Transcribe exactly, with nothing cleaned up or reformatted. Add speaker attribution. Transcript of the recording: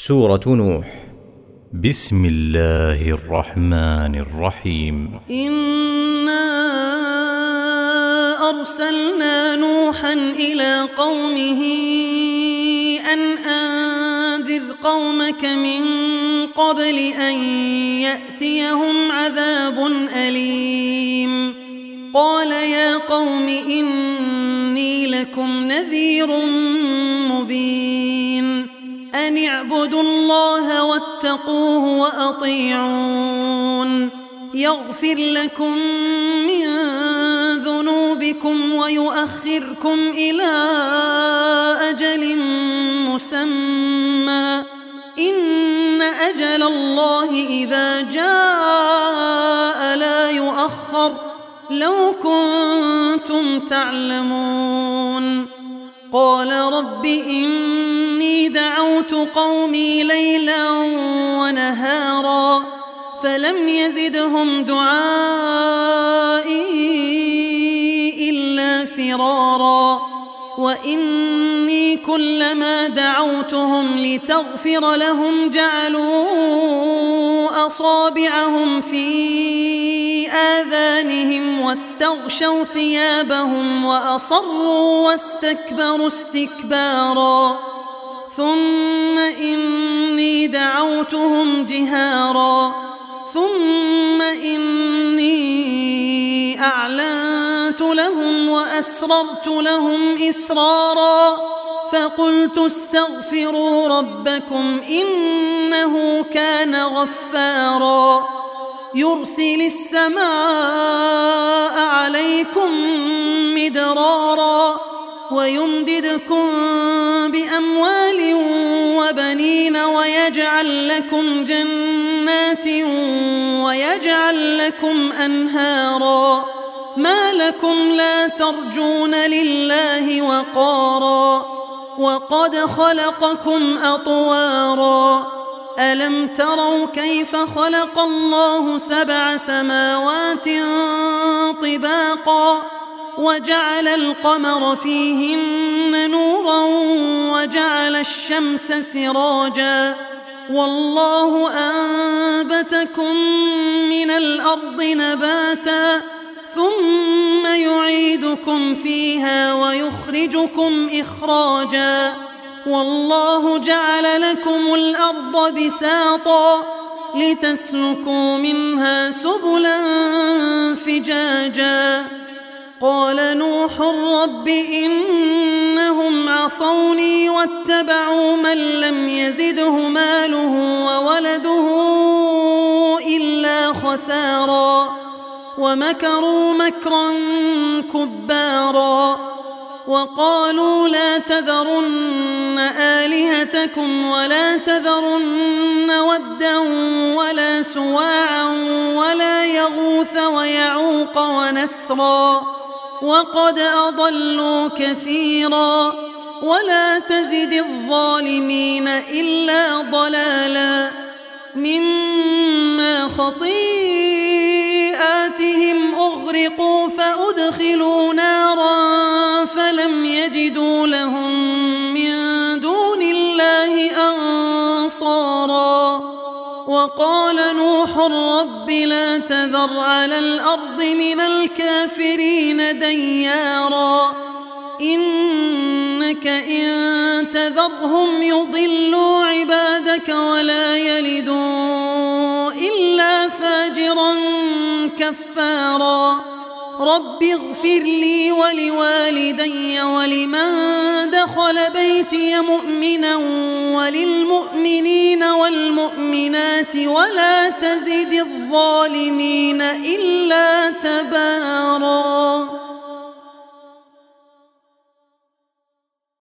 Speaker 1: سورة نوح. بسم الله الرحمن الرحيم.
Speaker 2: إنا أرسلنا نوحا إلى قومه أن أنذر قومك من قبل أن يأتيهم عذاب أليم. قال يا قوم إني لكم نذير مبين أن اعبدوا الله واتقوه وأطيعون يغفر لكم من ذنوبكم ويؤخركم إلى أجل مسمى إن أجل الله إذا جاء لا يؤخر لو كنتم تعلمون. قال رب إني دعوت قومي ليلا ونهارا فلم يزدهم دعائي إلا فرارا وإني كلما دعوتهم لتغفر لهم جعلوا أصابعهم في آذانهم واستغشوا ثيابهم وأصروا واستكبروا استكبارا ثم إني دعوتهم جهارا ثم إني أعلنت لهم وأسررت لهم إسرارا فقلت استغفروا ربكم إنه كان غفارا يرسل السماء عليكم مدرارا ويمددكم بأموال وبنين ويجعل لكم جنات ويجعل لكم أنهارا ما لكم لا ترجون لله وقارا وقد خلقكم أطوارا ألم تروا كيف خلق الله سبع سماوات طباقا وجعل القمر فيهن نورا وجعل الشمس سراجا والله أنبتكم من الأرض نباتا ثم يعيدكم فيها ويخرجكم إخراجا والله جعل لكم الأرض بساطا لتسلكوا منها سبلا فجاجا قال نوح رب إنهم عصوني واتبعوا من لم يزده ماله وولده إلا خسارا ومكروا مكرا كبارا وقالوا لا تذرن آلهتكم ولا تذرن ودا ولا سواعا ولا يغوث ويعوق ونسرا وقد أضلوا كثيرا ولا تزد الظالمين إلا ضلالا مما خطيئاتهم أغرقوا فأدخلوا نارا فلم يجدوا لهم من دون الله أنصارا وقال نوح رب لا تذر على الأرض من الكافرين ديارا إنك إن تذرهم يضلوا عبادك ولا يلدوا إلا فاجرا كفارا رب اغفر لي ولوالدي ولمن دخل بيتي مؤمنا وللمؤمنين والمؤمنات ولا تزد الظالمين إلا تبارا.